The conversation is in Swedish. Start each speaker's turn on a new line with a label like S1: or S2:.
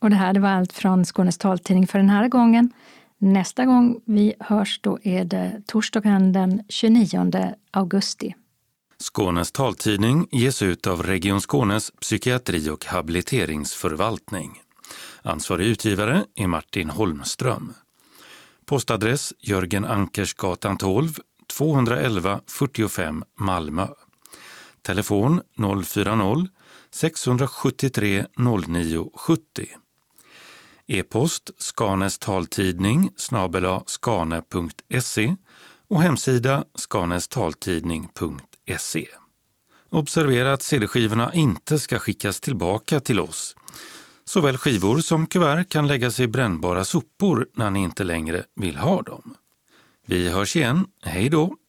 S1: Och det här det var allt från Skånes taltidning för den här gången. Nästa gång vi hörs då är det torsdagen den 29 augusti.
S2: Skånes taltidning ges ut av Region Skånes psykiatri- och habiliteringsförvaltning. Ansvarig utgivare är Martin Holmström. Postadress Jörgen Ankersgatan 12, 211 45 Malmö. Telefon 040-673 0970. E-post skanestaltidning@skane.se och hemsida skanestaltidning.se. Observera att CD-skivorna inte ska skickas tillbaka till oss. Såväl skivor som kuvert kan läggas i brännbara sopor när ni inte längre vill ha dem. Vi hörs igen. Hej då!